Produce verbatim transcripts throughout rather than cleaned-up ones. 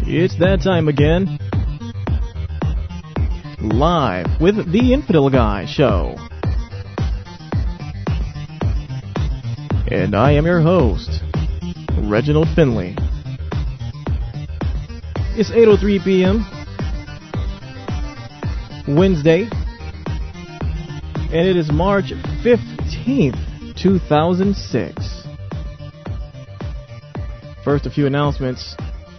It's that time again. Live with the Infidel Guy Show. And I am your host, Reginald Finley. It's eight oh three p.m. Wednesday, and it is March fifteenth, two thousand six. First, a few announcements.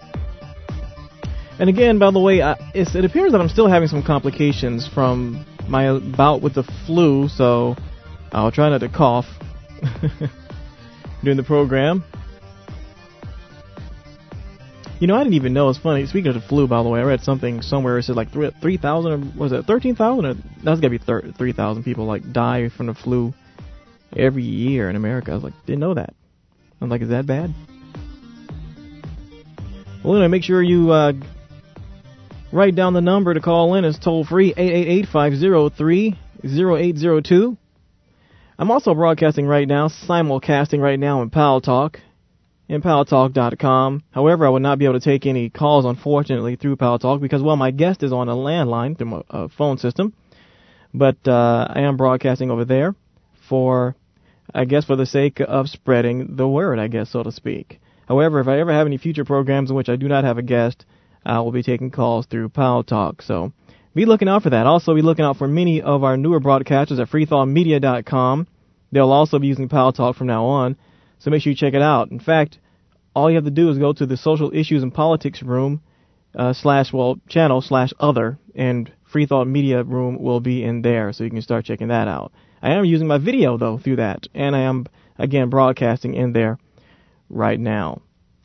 And again, by the way, I, it's, it appears that I'm still having some complications from my bout with the flu, so I'll try not to cough during the program. You know, I didn't even know. It's funny. Speaking of the flu, by the way, I read something somewhere. It said like three thousand, or was it thirteen thousand? Or that's got to be three thousand people like die from the flu every year in America. I was like, didn't know that. I'm like, is that bad? Well, anyway, make sure you uh, write down the number to call in. It's toll free, eight eight eight, five oh three, oh eight oh two. I'm also broadcasting right now, simulcasting right now in Pal Talk, in pal talk dot com. However, I would not be able to take any calls, unfortunately, through Pal Talk because, well, my guest is on a landline through my uh, phone system. But uh, I am broadcasting over there for, I guess, for the sake of spreading the word, I guess, so to speak. However, if I ever have any future programs in which I do not have a guest, I will be taking calls through Pal Talk. So be looking out for that. Also, be looking out for many of our newer broadcasters at free thought media dot com. They'll also be using Pal Talk from now on. So make sure you check it out. In fact, all you have to do is go to the Social Issues and Politics room, uh, slash, well, channel slash other, and Free Thought Media room will be in there, so you can start checking that out. I am using my video, though, through that, and I am, again, broadcasting in there right now.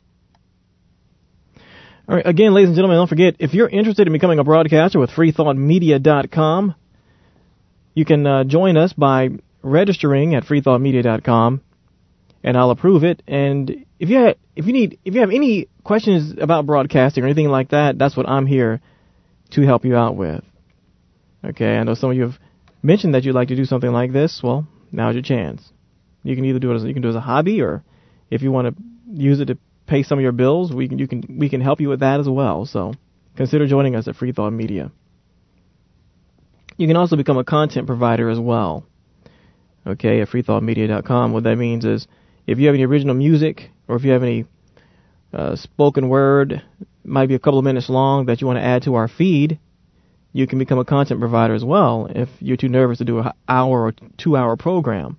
All right, again, ladies and gentlemen, don't forget, if you're interested in becoming a broadcaster with free thought media dot com, you can uh, join us by registering at free thought media dot com, and I'll approve it. And if you ha- if you need if you have any questions about broadcasting or anything like that, that's what I'm here to help you out with. Okay, I know some of you have mentioned that you'd like to do something like this. Well, now's your chance. You can either do it as you can do it as a hobby, or if you want to use it to pay some of your bills, we can you can we can help you with that as well. So consider joining us at Free Thought Media. You can also become a content provider as well. Okay, at free thought media dot com. What that means is if you have any original music or if you have any uh, spoken word, might be a couple of minutes long, that you want to add to our feed, you can become a content provider as well if you're too nervous to do an hour or two hour program.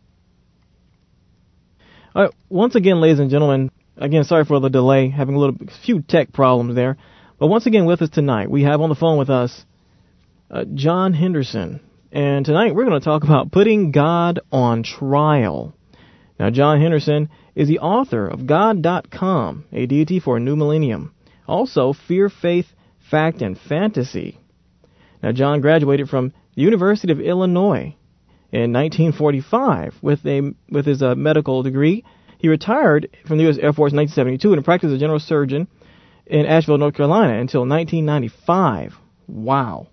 All right, once again, ladies and gentlemen, again, sorry for the delay, having a little few tech problems there. But once again, with us tonight, we have on the phone with us uh, John Henderson. And tonight we're going to talk about putting God on trial. Now, John Henderson is the author of God dot com, A Deity for a New Millennium. Also, Fear, Faith, Fact, and Fantasy. Now, John graduated from the University of Illinois in nineteen forty-five with a with his uh, medical degree. He retired from the U S Air Force in nineteen seventy-two and practiced as a general surgeon in Asheville, North Carolina until nineteen ninety-five. Wow.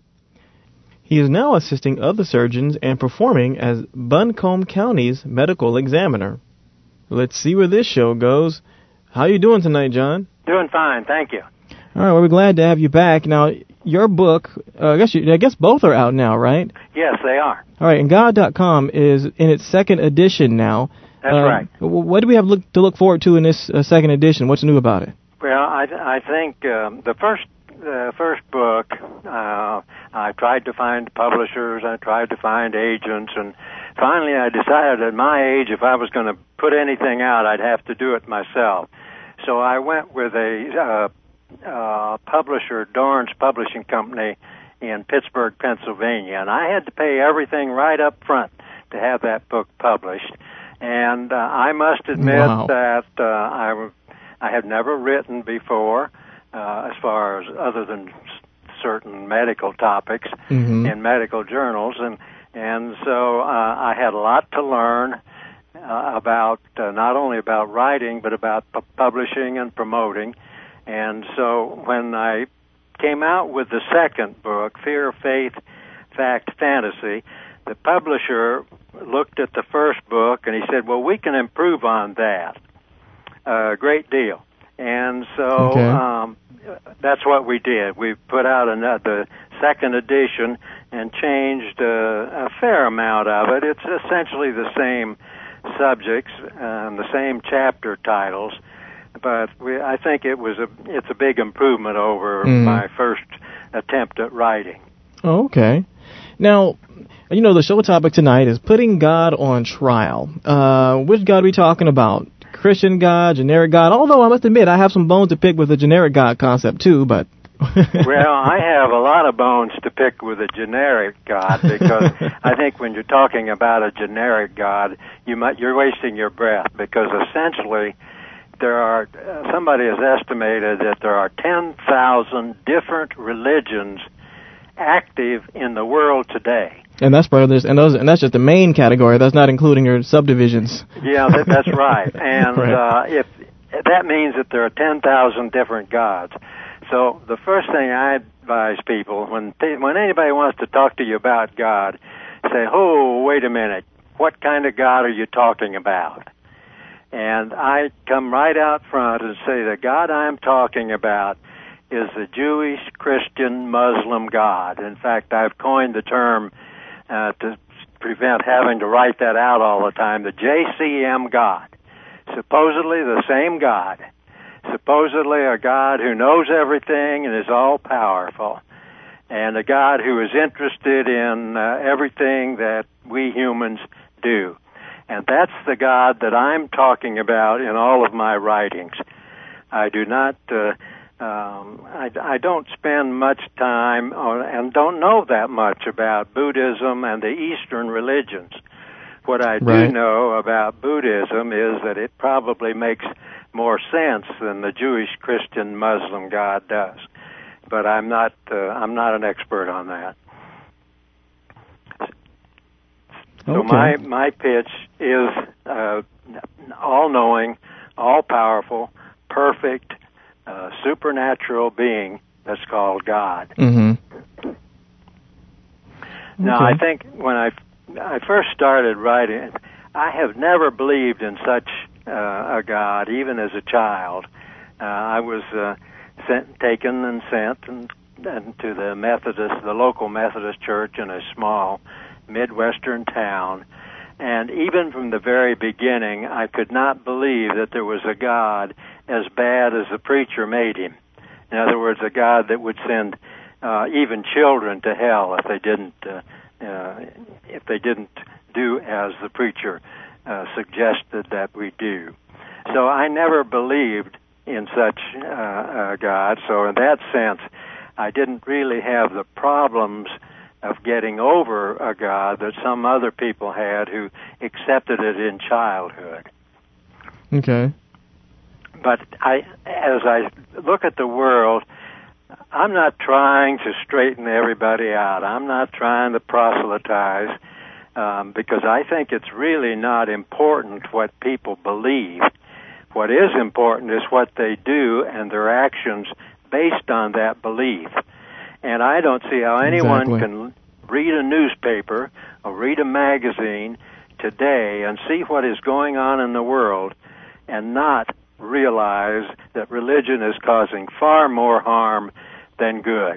He is now assisting other surgeons and performing as Buncombe County's medical examiner. Let's see where this show goes. How are you doing tonight, John? Doing fine, thank you. All right, well, we're glad to have you back. Now, your book, uh, I guess you, I guess both are out now, right? Yes, they are. All right, and God dot com is in its second edition now. That's uh, right. What do we have look, to look forward to in this uh, second edition? What's new about it? Well, I, I think um, the first the first book, uh, I tried to find publishers, I tried to find agents, and finally I decided at my age if I was going to put anything out, I'd have to do it myself. So I went with a uh, uh, publisher, Dorrance Publishing Company, in Pittsburgh, Pennsylvania, and I had to pay everything right up front to have that book published. And uh, I must admit wow. that uh, I, I have never written before, uh, as far as other than s- certain medical topics mm-hmm. in medical journals, and and so uh, I had a lot to learn uh, about uh, not only about writing but about pu- publishing and promoting. And so when I came out with the second book, Fear, Faith, Fact, Fantasy, the publisher looked at the first book and he said, well, we can improve on that a great deal. And so okay. um, that's what we did. We put out another second edition and changed uh, a fair amount of it. It's essentially the same subjects and the same chapter titles, but we, I think it was a it's a big improvement over mm. my first attempt at writing. Oh, okay. Now, you know, the show topic tonight is putting God on trial. Uh, which God are we talking about? Christian God, generic God? Although I must admit, I have some bones to pick with the generic God concept too, but... Well, I have a lot of bones to pick with a generic God, because I think when you're talking about a generic God, you might, you're wasting your breath, because essentially there are, uh, somebody has estimated that there are ten thousand different religions active in the world today. And that's part of this, and those, and that's just the main category. That's not including your subdivisions. Yeah, that, that's right. And right. Uh, if that means that there are ten thousand different gods. So the first thing I advise people, when when anybody wants to talk to you about God, say, "Oh, wait a minute, what kind of God are you talking about?" And I come right out front and say, the God I'm talking about is the Jewish, Christian, Muslim God. In fact, I've coined the term uh, to prevent having to write that out all the time, the J C M God. Supposedly the same God. Supposedly a God who knows everything and is all-powerful, and a God who is interested in uh, everything that we humans do. And that's the God that I'm talking about in all of my writings. I do not, uh, um, I, I don't spend much time on, and don't know that much about Buddhism and the Eastern religions. What I do right. know about Buddhism is that it probably makes more sense than the Jewish, Christian, Muslim God does. But I'm not uh, I'm not an expert on that. So okay. my my pitch is uh, all-knowing, all-powerful, perfect, uh, supernatural being that's called God. Mm-hmm. Now, okay. I think when I I first started writing, I have never believed in such uh, a God, even as a child. Uh, I was uh, sent, taken and sent and, and to the Methodist, the local Methodist church in a small Midwestern town, and even from the very beginning, I could not believe that there was a God as bad as the preacher made him. In other words, a God that would send uh, even children to hell if they didn't uh, uh, if they didn't do as the preacher uh, suggested that we do. So I never believed in such uh, a God. So in that sense, I didn't really have the problems of getting over a God that some other people had who accepted it in childhood. Okay. But I, as I look at the world, I'm not trying to straighten everybody out. I'm not trying to proselytize, um, because I think it's really not important what people believe. What is important is what they do and their actions based on that belief. And I don't see how anyone exactly. can read a newspaper or read a magazine today and see what is going on in the world and not realize that religion is causing far more harm than good.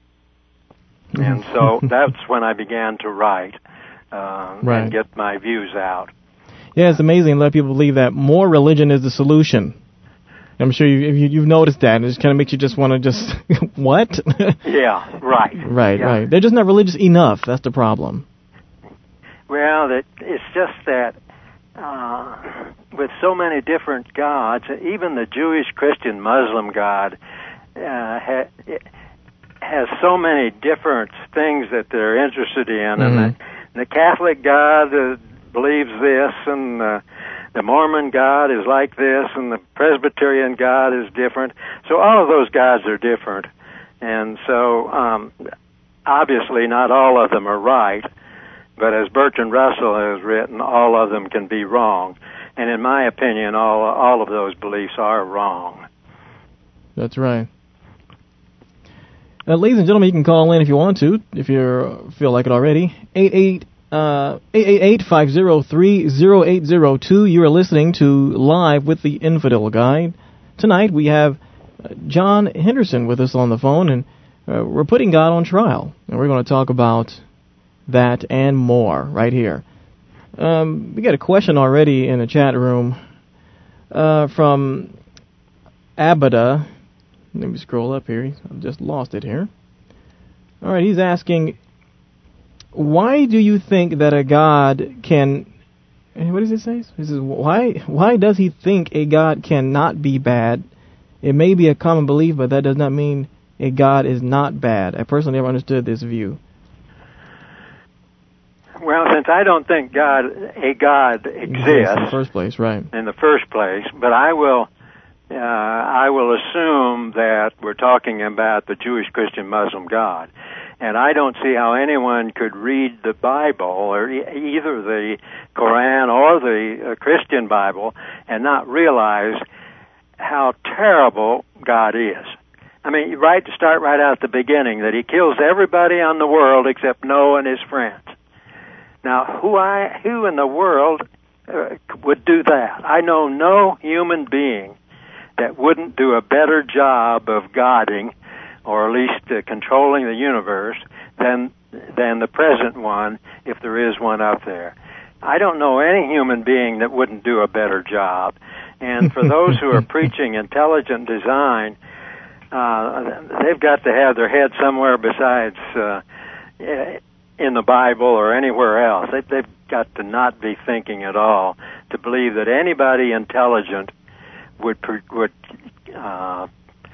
And so that's when I began to write uh, right. and get my views out. Yeah, it's amazing. A lot of people believe that more religion is the solution. I'm sure you, you, you've noticed that, and it just kind of makes you just want to just, what? Yeah, right. Right, yeah. right. They're just not religious enough. That's the problem. Well, that it's just that uh, with so many different gods, even the Jewish, Christian, Muslim God uh, ha, has so many different things that they're interested in. Mm-hmm. And the, the Catholic God uh, believes this, and uh, the Mormon God is like this, and the Presbyterian God is different. So all of those gods are different. And so um, obviously not all of them are right, but as Bertrand Russell has written, all of them can be wrong. And in my opinion, all all of those beliefs are wrong. That's right. Now, ladies and gentlemen, you can call in if you want to, if you feel like it already. eight eight eight, five zero three, zero eight zero two. You are listening to Live with the Infidel Guide. Tonight we have uh, John Henderson with us on the phone, and uh, we're putting God on trial. And we're going to talk about that and more right here. Um, we got a question already in the chat room uh, from Abada. Let me scroll up here. I've just lost it here. All right, he's asking, why do you think that a God can... What does it say? He says, why, why does he think a God cannot be bad? It may be a common belief, but that does not mean a God is not bad. I personally never understood this view. Well, since I don't think God, a God exists in the first place, right? In the first place, but I will, uh, I will assume that we're talking about the Jewish, Christian, Muslim God, and I don't see how anyone could read the Bible or e- either the Quran or the uh, Christian Bible and not realize how terrible God is. I mean, right to start right out at the beginning, that he kills everybody on the world except Noah and his friends. Now, who I who in the world uh, would do that? I know no human being that wouldn't do a better job of guiding, or at least uh, controlling the universe, than than the present one, if there is one out there. I don't know any human being that wouldn't do a better job. And for those who are preaching intelligent design, uh, they've got to have their head somewhere besides uh, in the Bible or anywhere else. They, they've got to not be thinking at all to believe that anybody intelligent would would uh,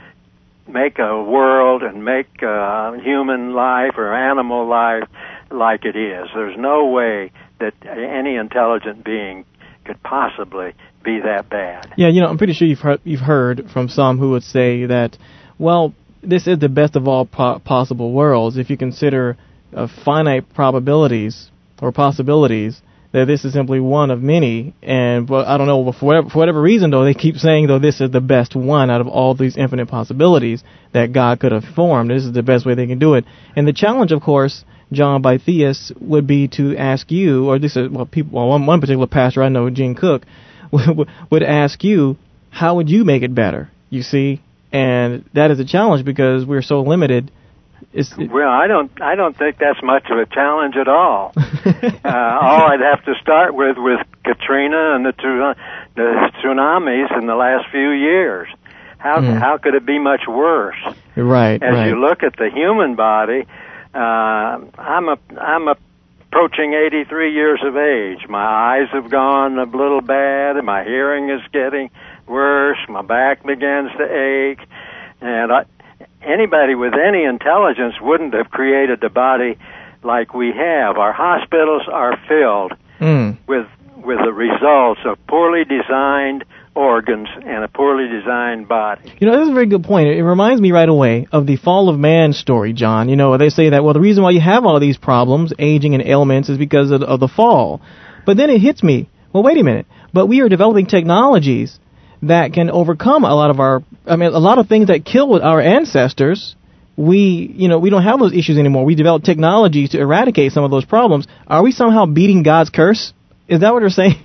make a world and make uh, human life or animal life like it is. There's no way that any intelligent being could possibly be that bad. Yeah, you know, I'm pretty sure you've heard, you've heard from some who would say that, well, this is the best of all po- possible worlds if you consider uh, finite probabilities or possibilities, that this is simply one of many. And well, I don't know, for whatever, for whatever reason, though, they keep saying, though, this is the best one out of all these infinite possibilities that God could have formed. This is the best way they can do it. And the challenge, of course, John, by theists, would be to ask you, or this is, well, people, well, one, one particular pastor I know, Gene Cook, would, would ask you, how would you make it better, you see? And that is a challenge because we're so limited. It's, it, well, I don't, I don't think that's much of a challenge at all. uh, all I'd have to start with with Katrina and the, tu- the tsunamis in the last few years. How mm. how could it be much worse? Right. As right. you look at the human body, uh, I'm a I'm approaching eighty-three years of age. My eyes have gone a little bad, and my hearing is getting worse. My back begins to ache, and I. Anybody with any intelligence wouldn't have created the body like we have. Our hospitals are filled mm. with with the results of poorly designed organs and a poorly designed body. You know, that's a very good point. It reminds me right away of the fall of man story, John. You know, they say that, well, the reason why you have all of these problems, aging and ailments, is because of, of the fall. But then it hits me, well, wait a minute, but we are developing technologies that can overcome a lot of our, I mean, a lot of things that killed our ancestors. We, you know, we don't have those issues anymore. We developed technologies to eradicate some of those problems. Are we somehow beating God's curse? Is that what they're saying?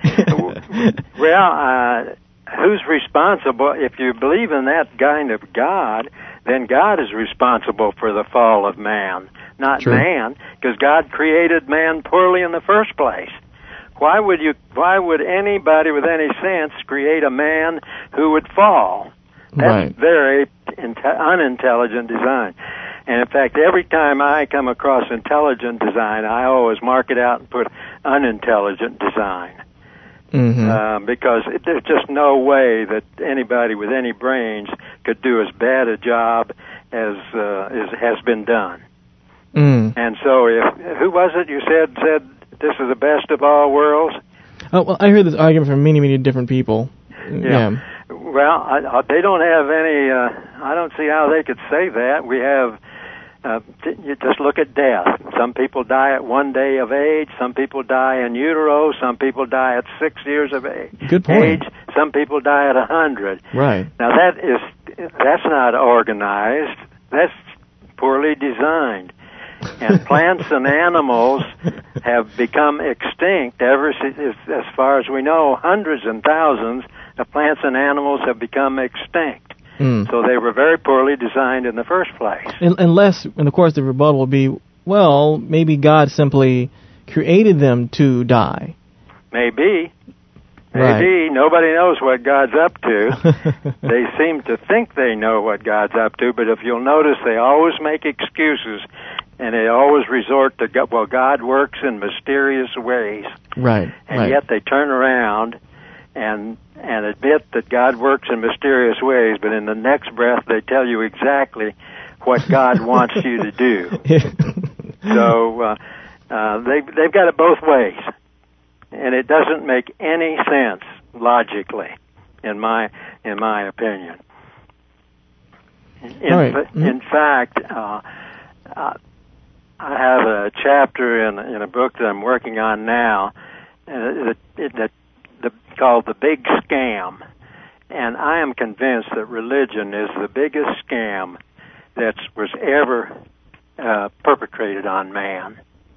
Well, uh, who's responsible? If you believe in that kind of God, then God is responsible for the fall of man, not True. man, because God created man poorly in the first place. Why would you? Why would anybody with any sense create a man who would fall? That's right. very inte- unintelligent design. And in fact, every time I come across intelligent design, I always mark it out and put unintelligent design. Mm-hmm. Uh, because it, there's just no way that anybody with any brains could do as bad a job as uh, as has been done. Mm. And so, if who was it you said said? This is the best of all worlds? Oh, well, I heard this argument from many, many different people. Yeah. yeah. Well, I, I, they don't have any, uh, I don't see how they could say that. We have, uh, t- you just look at death. Some people die at one day of age. Some people die in utero. Some people die at six years of age. Good point. Age. Some people die at a hundred. Right. Now, that is, that's not organized. That's poorly designed. And plants and animals have become extinct ever since, as far as we know, hundreds and thousands of plants and animals have become extinct. Mm. So they were very poorly designed in the first place. Unless, and of course the rebuttal will be, well, maybe God simply created them to die. Maybe. Maybe. Right. Nobody knows what God's up to. They seem to think they know what God's up to, but if you'll notice, they always make excuses, and they always resort to, God. Well, God works in mysterious ways. Right. And right. yet they turn around and and admit that God works in mysterious ways, but in the next breath they tell you exactly what God wants you to do. So uh, uh, they they've got it both ways, and it doesn't make any sense logically, in my in my opinion. In, right. in mm-hmm. fact, uh, uh, I have a chapter in in a book that I'm working on now uh, that, that the, called The Big Scam, and I am convinced that religion is the biggest scam that was ever uh, perpetrated on man.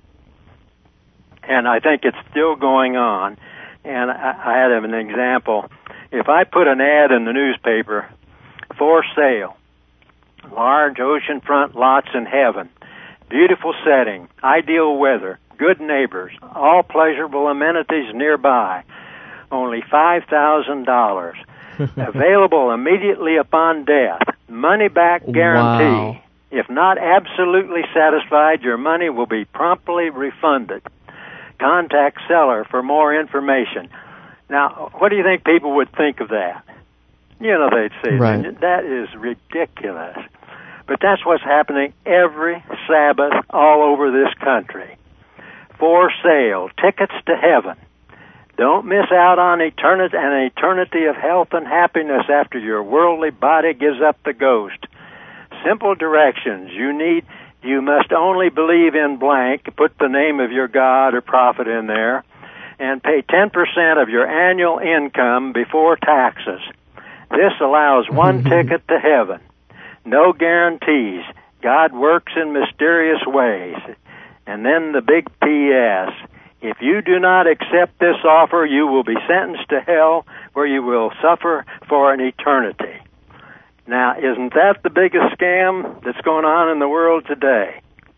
And I think it's still going on. And I, I had an example. If I put an ad in the newspaper, for sale, large oceanfront lots in heaven, beautiful setting, ideal weather, good neighbors, all pleasurable amenities nearby, only five thousand dollars, available immediately upon death, money back guarantee. Wow. If not absolutely satisfied, your money will be promptly refunded. Contact seller for more information. Now, what do you think people would think of that? You know, they'd say, right. that is ridiculous. But that's what's happening every Sabbath all over this country. For sale, tickets to heaven. Don't miss out on eternity, an eternity of health and happiness after your worldly body gives up the ghost. Simple directions. You need, you must only believe in blank, put the name of your God or prophet in there, and pay ten percent of your annual income before taxes. This allows one ticket to heaven. No guarantees. God works in mysterious ways. And then the big P S If you do not accept this offer, you will be sentenced to hell, where you will suffer for an eternity. Now, isn't that the biggest scam that's going on in the world today?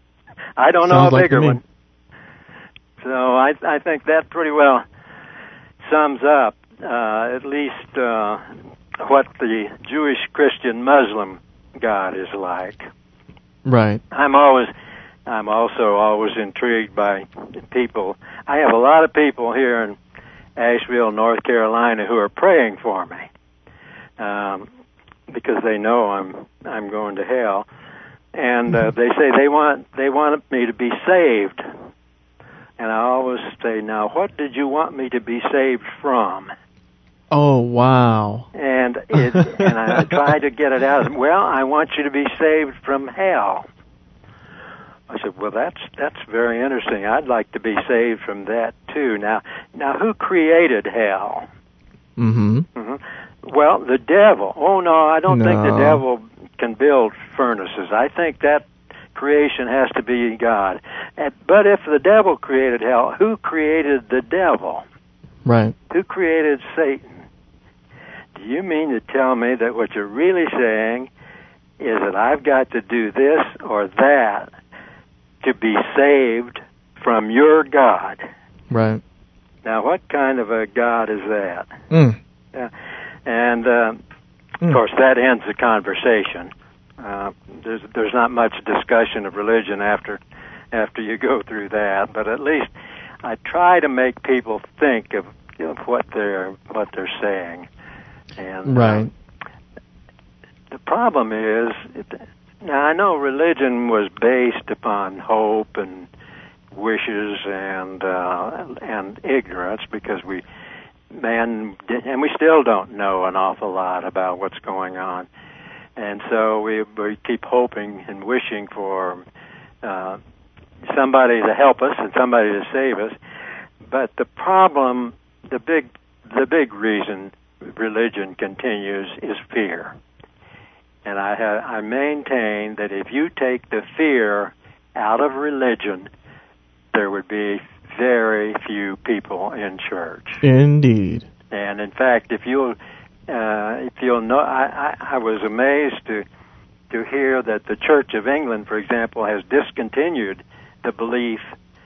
I don't know Sounds a like bigger one. So I, I think that pretty well sums up uh, at least uh, what the Jewish, Christian, Muslim God is like. Right. I'm always... I'm also always intrigued by people. I have a lot of people here in Asheville, North Carolina, who are praying for me um, because they know I'm I'm going to hell, and uh, they say they want they want me to be saved. And I always say, now, what did you want me to be saved from? Oh, wow. And it, and I try to get it out. Well, I want you to be saved from hell. I said, well, that's that's very interesting. I'd like to be saved from that, too. Now, now, who created hell? Mm-hmm. Mm-hmm. Well, the devil. Oh, no, I don't no. think the devil can build furnaces. I think that creation has to be God. But if the devil created hell, who created the devil? Right. Who created Satan? Do you mean to tell me that what you're really saying is that I've got to do this or that to be saved from your God? Right. Now, what kind of a God is that? Mm. Uh, and, uh, mm. of course, that ends the conversation. Uh, there's there's not much discussion of religion after after you go through that, but at least I try to make people think of, you know, what they're what they're saying. And right. Uh, the problem is, now I know religion was based upon hope and wishes and uh, and ignorance, because we man and we still don't know an awful lot about what's going on, and so we we keep hoping and wishing for uh, somebody to help us and somebody to save us. But the problem, the big the big reason religion continues is fear. And I have, I maintain that if you take the fear out of religion, there would be very few people in church. Indeed. And in fact, if you uh, if you'll know, I, I, I was amazed to to hear that the Church of England, for example, has discontinued the belief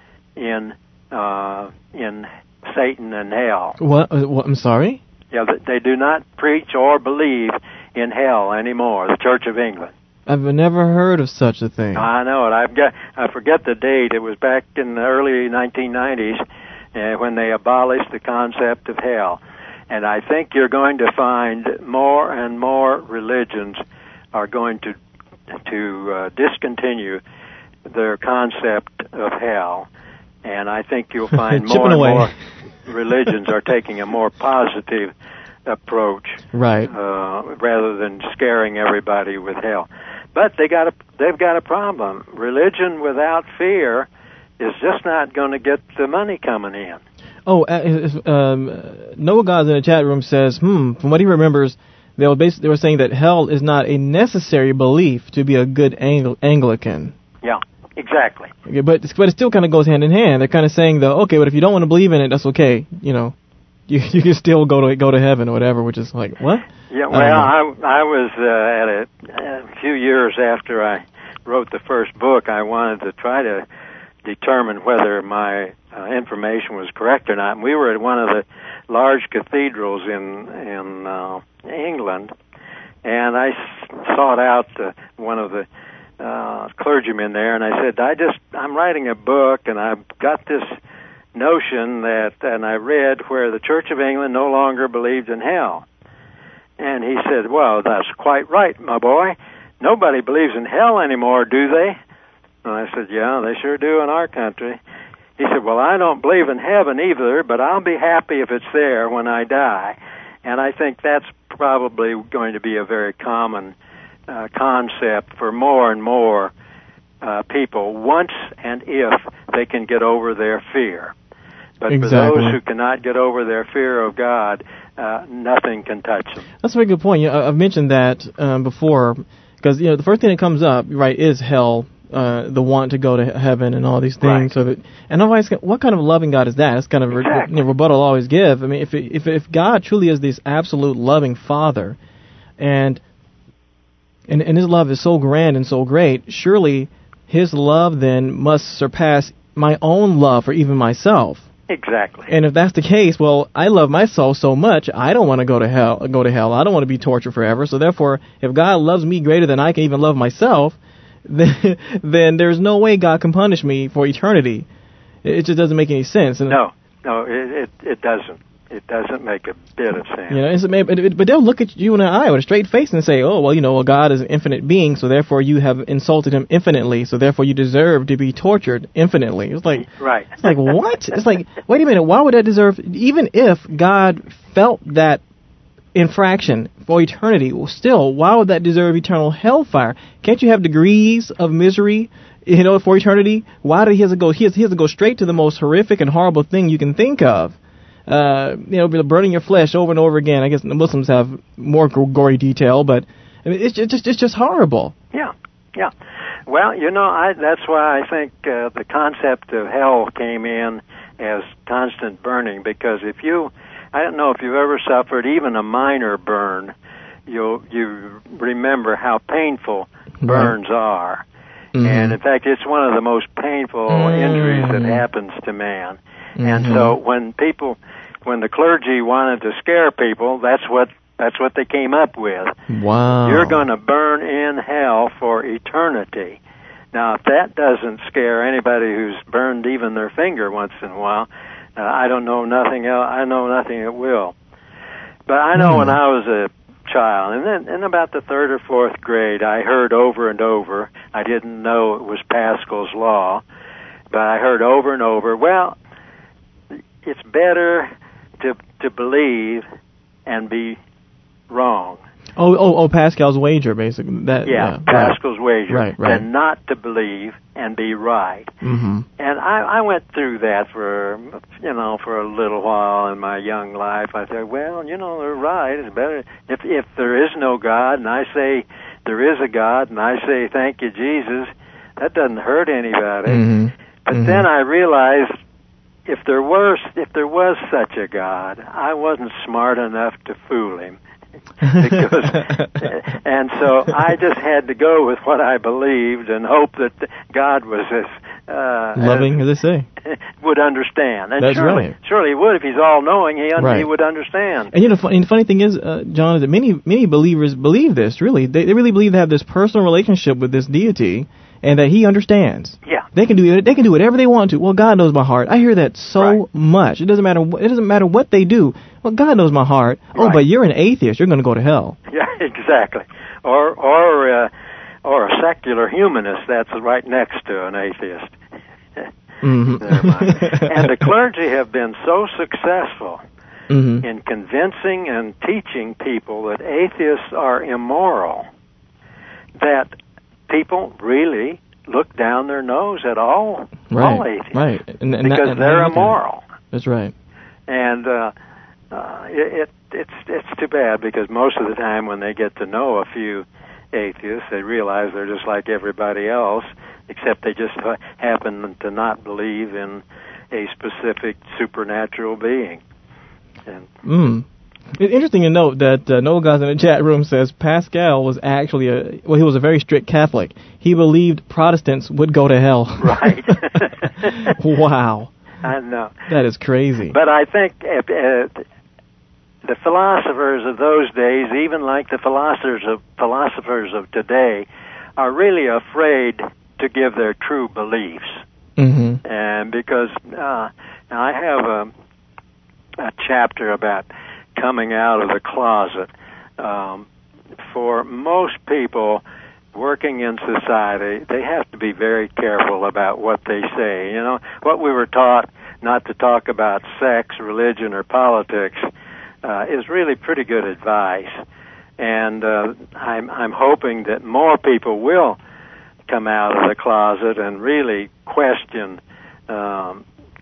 in uh, in Satan and hell. What? Uh, what? I'm sorry? Yeah, they do not preach or believe in hell anymore, the Church of England. I've never heard of such a thing. I know it. I've got, I forget the date. It was back in the early nineteen nineties uh, when they abolished the concept of hell. And I think you're going to find more and more religions are going to to uh, discontinue their concept of hell. And I think you'll find more and away. more religions are taking a more positive approach, right? Uh, rather than scaring everybody with hell. But they got a, they've got a problem. Religion without fear is just not going to get the money coming in. Oh, uh, um, Noah Gods in the chat room says, hmm, from what he remembers, they were, basically, they were saying that hell is not a necessary belief to be a good Angl- Anglican. Yeah, exactly. Okay, but, but it still kind of goes hand in hand. They're kind of saying, though, okay, but if you don't want to believe in it, that's okay. You know, you you can still go to go to heaven or whatever, which is like, what? Yeah, well, I, I was uh, at a, a few years after I wrote the first book, I wanted to try to determine whether my uh, information was correct or not. And we were at one of the large cathedrals in in uh, England, and I s- sought out uh, one of the uh, clergymen there, and I said, I just, I'm writing a book, and I've got this notion that, and I read where the Church of England no longer believed in hell. And he said, well, that's quite right, my boy. Nobody believes in hell anymore, do they? And I said, yeah, they sure do in our country. He said, well, I don't believe in heaven either, but I'll be happy if it's there when I die. And I think that's probably going to be a very common uh, concept for more and more uh, people, once and if they can get over their fear. But exactly. For those who cannot get over their fear of God, uh, nothing can touch them. That's a very good point. You know, I've mentioned that um, before, because you know the first thing that comes up, right, is hell, uh, the want to go to heaven and all these things. Right. So that, and otherwise, what kind of loving God is that? That's kind of exactly. a you know, rebuttal I always give. I mean, if if if God truly is this absolute loving Father, and and and His love is so grand and so great, surely His love then must surpass my own love for even myself. Exactly. And if that's the case, well, I love myself so much, I don't want to go to hell. Go to hell. I don't want to be tortured forever. So therefore, if God loves me greater than I can even love myself, then, then there's no way God can punish me for eternity. It just doesn't make any sense. And no, no, it, it it doesn't. It doesn't make a bit of sense. You know, it's, but, but they'll look at you in the eye with a straight face and say, oh, well, you know, well, God is an infinite being, so therefore you have insulted Him infinitely, so therefore you deserve to be tortured infinitely. It's like, right. It's like, what? It's like, wait a minute, why would that deserve, even if God felt that infraction for eternity, well, still, why would that deserve eternal hellfire? Can't you have degrees of misery, you know, for eternity? Why do he have to go, he has, he has to go straight to the most horrific and horrible thing you can think of? Uh, you know, burning your flesh over and over again. I guess the Muslims have more gory detail, but I mean, it's just it's just horrible. Yeah, yeah. Well, you know, I, that's why I think uh, the concept of hell came in as constant burning. Because if you, I don't know if you've ever suffered even a minor burn, you you remember how painful burns right. are, mm-hmm. and in fact, it's one of the most painful mm-hmm. injuries that happens to man. Mm-hmm. And so when people, when the clergy wanted to scare people, that's what that's what they came up with. Wow. You're going to burn in hell for eternity. Now, if that doesn't scare anybody who's burned even their finger once in a while, uh, I don't know nothing else. I know nothing that will. But I know mm. when I was a child, and then in about the third or fourth grade, I heard over and over. I didn't know it was Pascal's law, but I heard over and over, well, it's better to to believe and be wrong. Oh, oh, oh! Pascal's wager, basically. That, yeah, yeah, Pascal's right. wager. Right, right. Than not to believe and be right. Mm-hmm. And I, I went through that for, you know, for a little while in my young life. I said, well, you know, they're right. It's better if if there is no God, and I say there is a God, and I say thank you, Jesus. That doesn't hurt anybody. Mm-hmm. But mm-hmm. then I realized, if there was if there was such a God, I wasn't smart enough to fool him. because, and so I just had to go with what I believed and hope that God was as uh, loving, as, as they say, would understand. And That's surely, right. surely he would if he's all knowing. He un- right. he would understand. And you know, and the funny thing is, uh, John, is that many many believers believe this. Really, they they really believe they have this personal relationship with this deity, and that he understands. Yeah. They can do they can do whatever they want to. Well, God knows my heart. I hear that so right. much. It doesn't matter. It doesn't matter what they do. Well, God knows my heart. Oh, right. but you're an atheist. You're going to go to hell. Yeah, exactly. Or or uh, or a secular humanist that's right next to an atheist. Mm-hmm. Never mind. And the clergy have been so successful mm-hmm. in convincing and teaching people that atheists are immoral that people really look down their nose at all, right. all atheists. Right. And, and because that, and they're immoral. That's right. And uh, uh, it, it, it's it's too bad because most of the time when they get to know a few atheists, they realize they're just like everybody else, except they just happen to not believe in a specific supernatural being. And mm. It's interesting to note that uh, Noel Goss in the chat room says Pascal was actually a, well, he was a very strict Catholic. He believed Protestants would go to hell. Right. Wow. I know. That is crazy. But I think uh, uh, the philosophers of those days, even like the philosophers of philosophers of today, are really afraid to give their true beliefs. Mm-hmm. And because uh, I have a, a chapter about coming out of the closet. Um, for most people working in society, they have to be very careful about what they say. You know, what we were taught not to talk about sex, religion, or politics uh, is really pretty good advice. And uh, I'm, I'm hoping that more people will come out of the closet and really question um,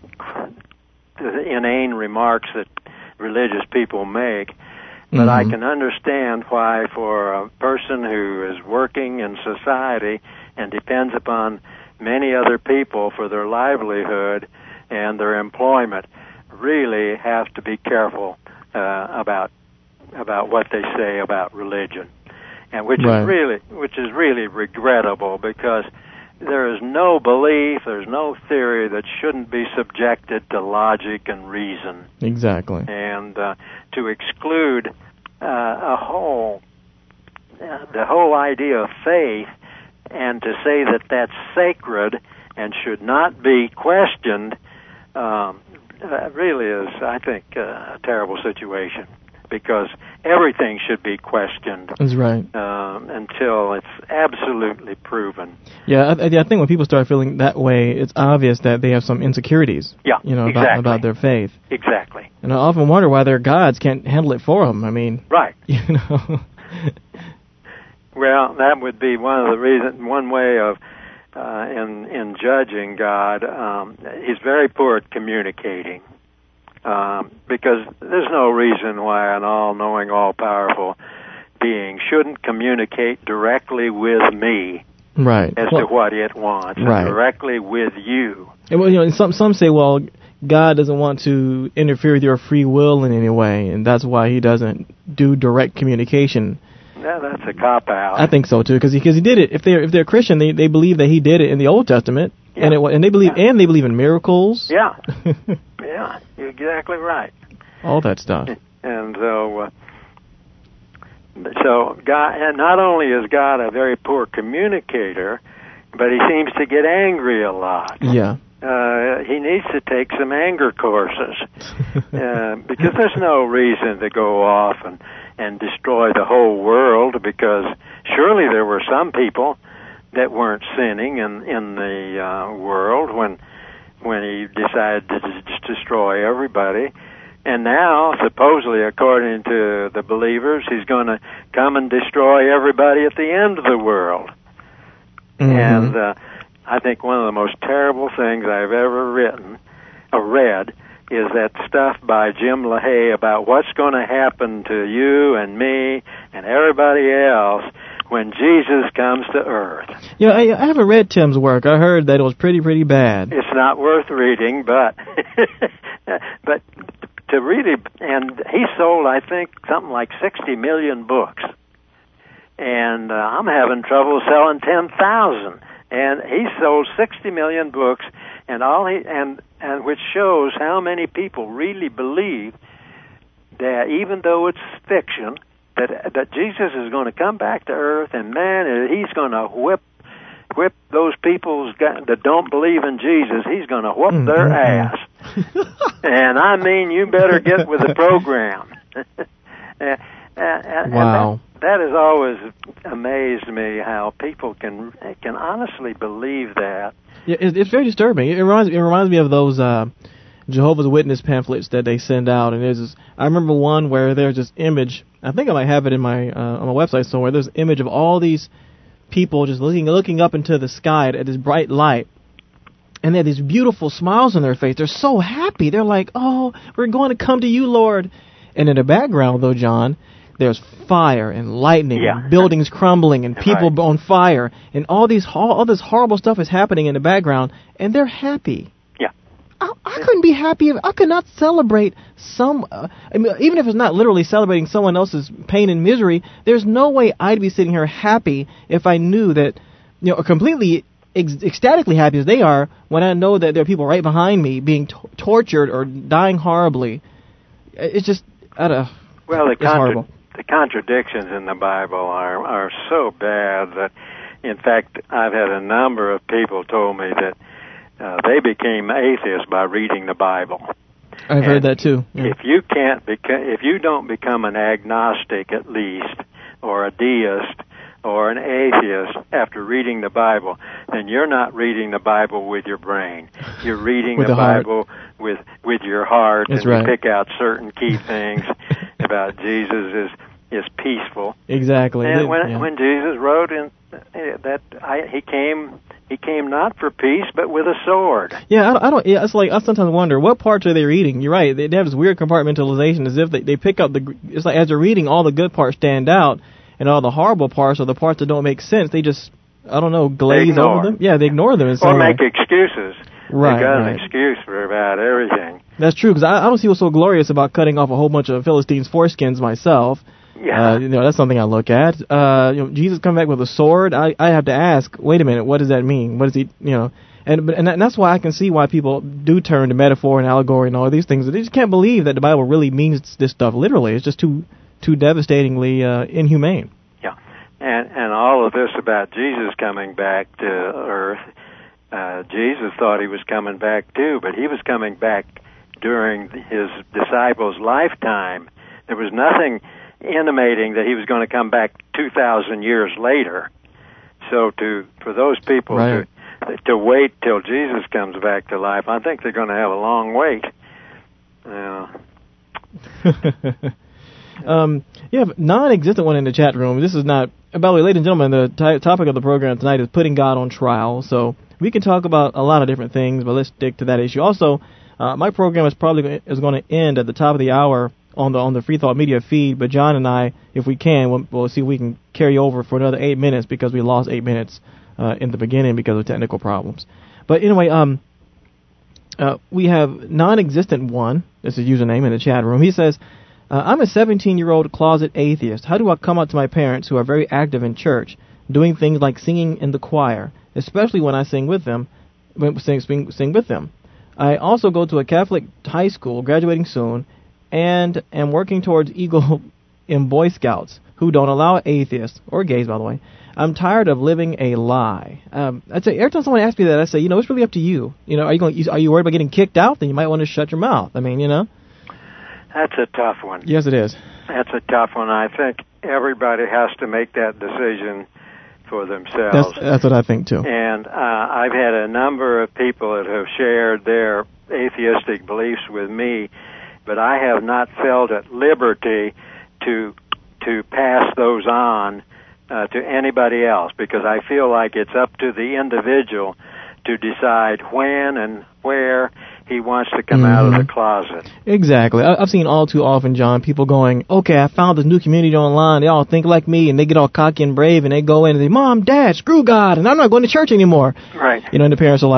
the inane remarks that religious people make. But mm-hmm. I can understand why for a person who is working in society and depends upon many other people for their livelihood and their employment really have to be careful uh, about about what they say about religion, and which right. is really which is really regrettable because there is no belief, there's no theory that shouldn't be subjected to logic and reason. Exactly. And uh, to exclude uh, a whole, uh, the whole idea of faith, and to say that that's sacred and should not be questioned, um, uh, really is, I think, uh, a terrible situation. Because everything should be questioned. That's right. Um, until it's absolutely proven. Yeah, I, I think when people start feeling that way, it's obvious that they have some insecurities. Yeah, you know, exactly. about, about their faith. Exactly. And I often wonder why their gods can't handle it for them. I mean, right. You know. Well, that would be one of the reasons. One way of uh, in in judging God, um, he's very poor at communicating. Um, because there's no reason why an all-knowing, all-powerful being shouldn't communicate directly with me right. as well, to what it wants, right. and directly with you. And, well, you know, some some say, well, God doesn't want to interfere with your free will in any way, and that's why he doesn't do direct communication. Yeah, that's a cop-out. I think so too, because he, cause he did it. If they're if they're Christian, they they believe that he did it in the Old Testament, yeah. and it and they believe yeah. and they believe in miracles. Yeah. Yeah, you're exactly right. All that stuff. And so, uh, so God, and not only is God a very poor communicator, but he seems to get angry a lot. Yeah. Uh, he needs to take some anger courses uh, because there's no reason to go off and, and destroy the whole world, because surely there were some people that weren't sinning in, in the uh, world when when he decided to just destroy everybody. And now, supposedly, according to the believers, he's going to come and destroy everybody at the end of the world. Mm-hmm. And uh, I think one of the most terrible things I've ever written or read is that stuff by Jim LaHaye about what's going to happen to you and me and everybody else when Jesus comes to earth. Yeah, I, I haven't read Tim's work. I heard that it was pretty, pretty bad. It's not worth reading, but but to really, and he sold, I think, something like sixty million books. And uh, I'm having trouble selling ten thousand. And he sold sixty million books, and all he and and which shows how many people really believe that even though it's fiction, that that Jesus is going to come back to earth, and man, he's going to whip whip those people that don't believe in Jesus. He's going to whoop mm-hmm. their ass. And I mean, you better get with the program. and, and, wow. And that, that has always amazed me, how people can can honestly believe that. Yeah, it, it's very disturbing. It reminds it reminds me of those uh, Jehovah's Witness pamphlets that they send out, and there's this, I remember one where there's this image. I think I might have it in my uh, on my website somewhere. There's an image of all these people just looking looking up into the sky at this bright light, and they have these beautiful smiles on their face. They're so happy. They're like, "Oh, we're going to come to you, Lord." And in the background, though, John, there's fire and lightning, yeah. and buildings crumbling, and people right. on fire, and all these all this horrible stuff is happening in the background, and they're happy. Yeah, I, I couldn't be happy if I could not celebrate some. Uh, I mean, even if it's not literally celebrating someone else's pain and misery, there's no way I'd be sitting here happy if I knew that, you know, completely ec- ecstatically happy as they are when I know that there are people right behind me being t- tortured or dying horribly. It's just, I don't know. Well, the it's contra- horrible. The contradictions in the Bible are are so bad that, in fact, I've had a number of people told me that uh, they became atheists by reading the Bible. I've and heard that too. Yeah. If you can't beca- if you don't become an agnostic at least, or a deist, or an atheist after reading the Bible, then you're not reading the Bible with your brain. You're reading the, the Bible with with your heart, That's and right. you pick out certain key things about Jesus is is peaceful. Exactly. And when yeah. when Jesus wrote in uh, that I, he came he came not for peace but with a sword. Yeah, I, I don't. Yeah, it's like I sometimes wonder what parts are they reading. You're right. They, they have this weird compartmentalization, as if they, they pick up the. It's like as they're reading, all the good parts stand out, and all the horrible parts or the parts that don't make sense, they just I don't know glaze over them. Yeah, they ignore them. In some or make way. excuses. Right. They got right. an excuse for about everything. That's true, because I, I don't see what's so glorious about cutting off a whole bunch of Philistines' foreskins myself. Yeah. Uh, you know, that's something I look at. Uh, you know, Jesus coming back with a sword. I, I have to ask. Wait a minute. What does that mean? What does he? You know, and and that's why I can see why people do turn to metaphor and allegory and all these things. They just can't believe that the Bible really means this stuff literally. It's just too too devastatingly uh, inhumane. Yeah, and and all of this about Jesus coming back to earth. Uh, Jesus thought he was coming back too, but he was coming back during his disciples' lifetime. There was nothing intimating that he was going to come back two thousand years later. So to for those people right. to to wait till Jesus comes back to life, I think they're going to have a long wait. Yeah. um, you have non-existent one in the chat room. This is not. By the way, ladies and gentlemen, the t- topic of the program tonight is putting God on trial. So we can talk about a lot of different things, but let's stick to that issue. Also, uh, my program is probably is going to end at the top of the hour on the on the Free Thought Media feed, but John and I, if we can, we'll, we'll see if we can carry over for another eight minutes because we lost eight minutes uh, in the beginning because of technical problems. But anyway, um, uh, we have non-existent one. That's his username in the chat room. He says, uh, I'm a seventeen-year-old closet atheist. How do I come out to my parents who are very active in church, doing things like singing in the choir, especially when I sing with them, sing, sing, sing with them? I also go to a Catholic high school, graduating soon, and am working towards Eagle in Boy Scouts, who don't allow atheists, or gays, by the way. I'm tired of living a lie. Um, I'd say every time someone asks me that, I say, you know, it's really up to you. You know, are you going? Are you worried about getting kicked out? Then you might want to shut your mouth. I mean, you know. That's a tough one. Yes, it is. That's a tough one. I think everybody has to make that decision for themselves. That's, that's what I think, too. And uh, I've had a number of people that have shared their atheistic beliefs with me, but I have not felt at liberty to to pass those on uh, to anybody else, because I feel like it's up to the individual to decide when and where he wants to come mm-hmm. out of the closet. Exactly. I, I've seen all too often, John, people going, okay, I found this new community online. They all think like me, and they get all cocky and brave, and they go in and say, Mom, Dad, screw God, and I'm not going to church anymore. Right. You know, and the parents are like,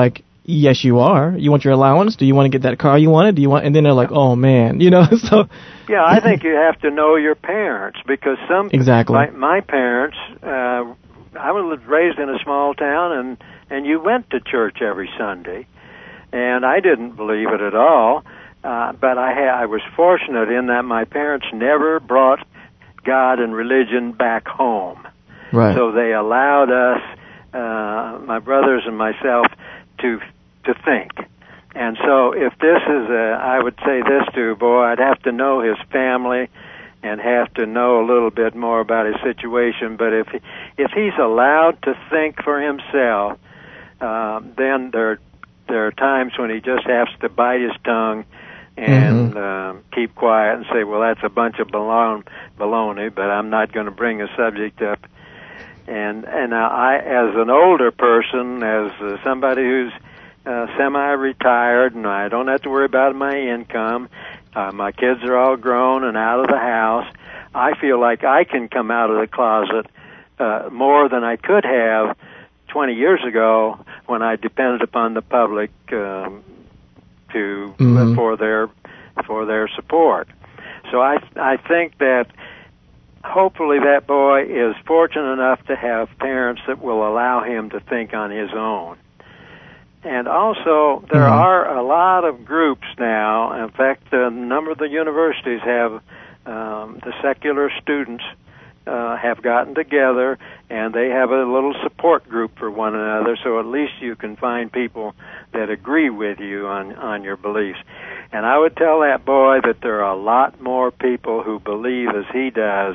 yes, you are. You want your allowance? Do you want to get that car you wanted? Do you want? And then they're like, oh man, you know. So yeah, I think you have to know your parents, because some exactly my, my parents. Uh, I was raised in a small town, and and you went to church every Sunday, and I didn't believe it at all. Uh, but I ha- I was fortunate in that my parents never brought God and religion back home. Right. So they allowed us, uh, my brothers and myself, to to think. And so if this is a, I would say this to a boy, I'd have to know his family and have to know a little bit more about his situation. But if he, if he's allowed to think for himself, uh, then there there are times when he just has to bite his tongue and mm-hmm. uh, keep quiet and say, well, that's a bunch of balon- baloney, but I'm not going to bring a subject up. And and I, as an older person, as uh, somebody who's uh, semi-retired, and I don't have to worry about my income, uh, my kids are all grown and out of the house, I feel like I can come out of the closet uh, more than I could have twenty years ago when I depended upon the public um, to mm-hmm. for their for their support. So I I think that hopefully that boy is fortunate enough to have parents that will allow him to think on his own. And also there mm-hmm. are a lot of groups now. In fact, a number of the universities have um, the secular students uh, have gotten together, and they have a little support group for one another, so at least you can find people that agree with you on, on your beliefs. And I would tell that boy that there are a lot more people who believe as he does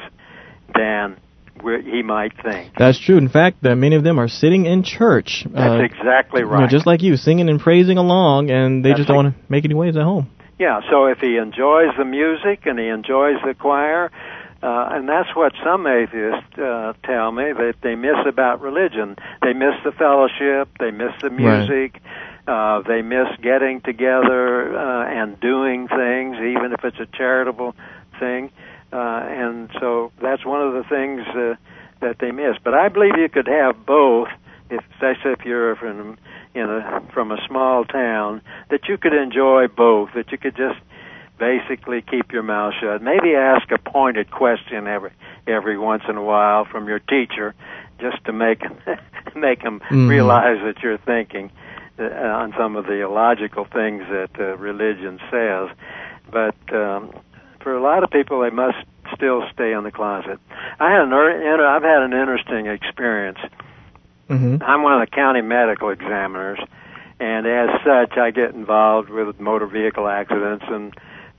than he might think. That's true. In fact, uh, many of them are sitting in church. That's uh, exactly right. You know, just like you, singing and praising along, and they That's just don't like, want to make any waves at home. Yeah, so if he enjoys the music and he enjoys the choir, uh, and that's what some atheists uh, tell me, that they miss about religion. They miss the fellowship, they miss the music, right. uh, they miss getting together uh, and doing things, even if it's a charitable thing. Uh, and so that's one of the things uh, that they miss. But I believe you could have both, if, especially if you're from, in a, from a small town, that you could enjoy both, that you could just basically keep your mouth shut. Maybe ask a pointed question every every once in a while from your teacher, just to make make them mm-hmm. realize that you're thinking uh, on some of the illogical things that uh, religion says. But um, for a lot of people, they must still stay in the closet. I had an I've had an interesting experience. Mm-hmm. I'm one of the county medical examiners, and as such, I get involved with motor vehicle accidents and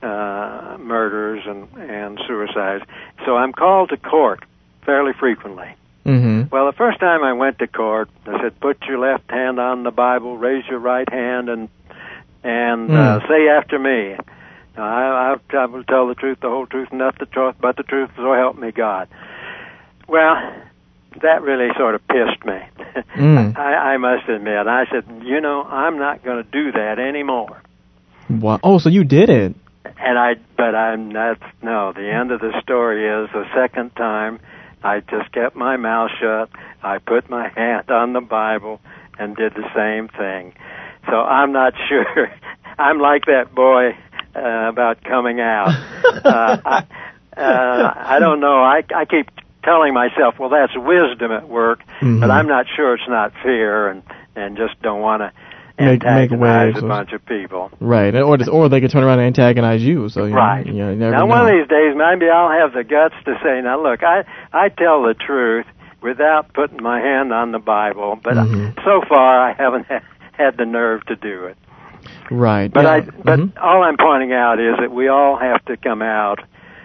uh, murders and, and suicides. So I'm called to court fairly frequently. Mm-hmm. Well, the first time I went to court, I said, "Put your left hand on the Bible, raise your right hand, and and mm. uh, say after me." I, I, I will tell the truth, the whole truth, and not the truth, but the truth, so help me God. Well, that really sort of pissed me. Mm. I, I must admit. I said, you know, I'm not going to do that anymore. Wow. Oh, so you did it. And I, but I'm not, no, the end of the story is the second time I just kept my mouth shut. I put my hand on the Bible and did the same thing. So I'm not sure. I'm like that boy Uh, about coming out. uh, I, uh, I don't know. I, I keep telling myself, well, that's wisdom at work, mm-hmm. but I'm not sure it's not fear, and, and just don't want to antagonize make a bunch of people. Right, or just, or they could turn around and antagonize you. So you right. Know, you know, you never now, know. One of these days, maybe I'll have the guts to say, now, look, I, I tell the truth without putting my hand on the Bible, but mm-hmm. so far I haven't ha- had the nerve to do it. Right. But yeah. I. But mm-hmm. all I'm pointing out is that we all have to come out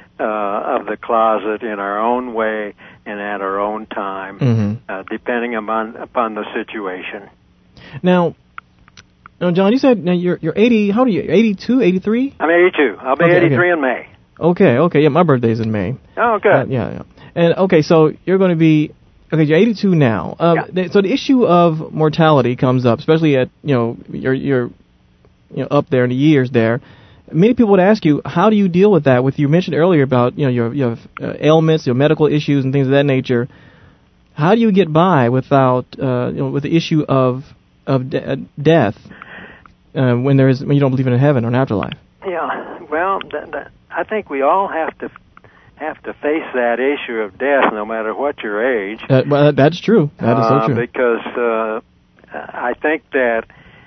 uh, of the closet in our own way and at our own time, mm-hmm. uh, depending upon upon the situation. Now, now, John, you said now you're you're eighty. How old are you? eighty-two, eighty-three? I'm eighty-two. I'll be okay, eighty-three okay. in May. Okay. Okay. Yeah, my birthday's in May. Oh, good. Uh, yeah. Yeah. And okay, so you're going to be. Okay, you're eighty-two now. Um, yeah. th- so the issue of mortality comes up, especially at you know you're you're. You know, up there in the years there. Many people would ask you, how do you deal with that? With you mentioned earlier about you know your you have uh, ailments, your medical issues, and things of that nature. How do you get by without uh, you know with the issue of of de- uh, death uh, when there is when you don't believe in a heaven or an afterlife? Yeah, well, th- th- I think we all have to have to face that issue of death, no matter what your age. Uh, well, that's true. That is so true. Uh, because uh, I think that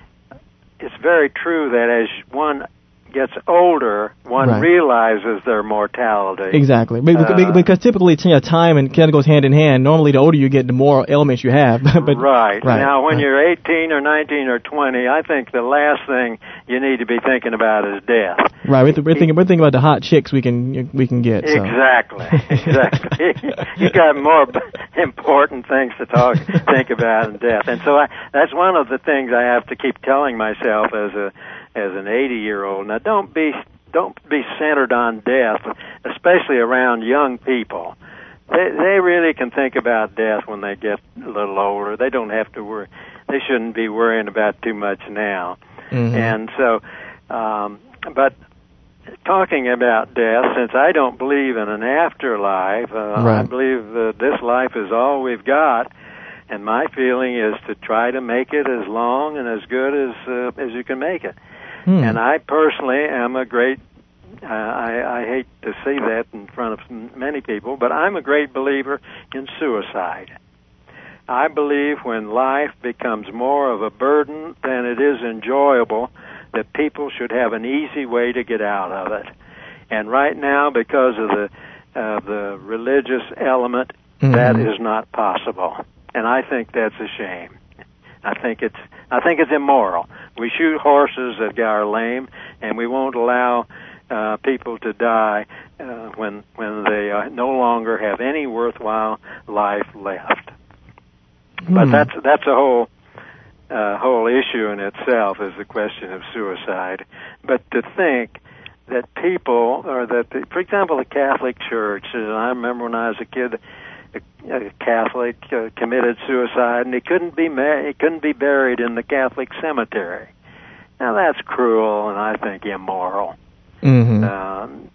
it's very true that as one gets older, one Right. realizes their mortality. Exactly, because, Uh, because typically you know, time and kind of goes hand in hand. Normally, the older you get, the more ailments you have. but, right. right. Now, when right. you're eighteen or nineteen or twenty, I think the last thing you need to be thinking about is death. Right, we're, th- we're thinking we're thinking about the hot chicks we can we can get. So. Exactly, exactly. You got more b- important things to talk, think about than death, and so I, that's one of the things I have to keep telling myself as a as an eighty-year-old. Now, don't be don't be centered on death, especially around young people. They they really can think about death when they get a little older. They don't have to worry. They shouldn't be worrying about too much now. Mm-hmm. And so, um, but. Talking about death, since I don't believe in an afterlife, uh, right. I believe that this life is all we've got, and my feeling is to try to make it as long and as good as uh, as you can make it. Hmm. And I personally am a great, uh, I, I hate to say that in front of many people, but I'm a great believer in suicide. I believe when life becomes more of a burden than it is enjoyable, that people should have an easy way to get out of it. And right now, because of the uh, the religious element, mm-hmm. that is not possible. And I think that's a shame. I think it's I think it's immoral. We shoot horses that are lame, and we won't allow uh, people to die uh, when when they uh, no longer have any worthwhile life left. Hmm. But that's that's a whole. Uh, whole issue in itself is the question of suicide. But to think that people, or that, the, for example, the Catholic Church, and I remember when I was a kid, a, a Catholic uh, committed suicide, and he couldn't be ma- he couldn't be buried in the Catholic cemetery. Now that's cruel, and I think immoral. Mm-hmm. Um,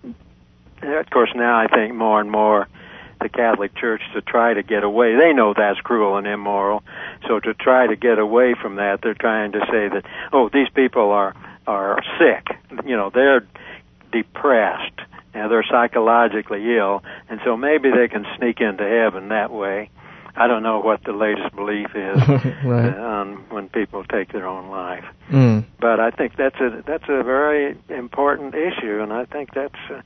of course, now I think more and more the Catholic Church to try to get away. They know that's cruel and immoral, so to try to get away from that, they're trying to say that, oh, these people are are sick. You know, they're depressed, and they're psychologically ill, and so maybe they can sneak into heaven that way. I don't know what the latest belief is right. uh, on when people take their own life. Mm. But I think that's a that's a very important issue, and I think that's Uh,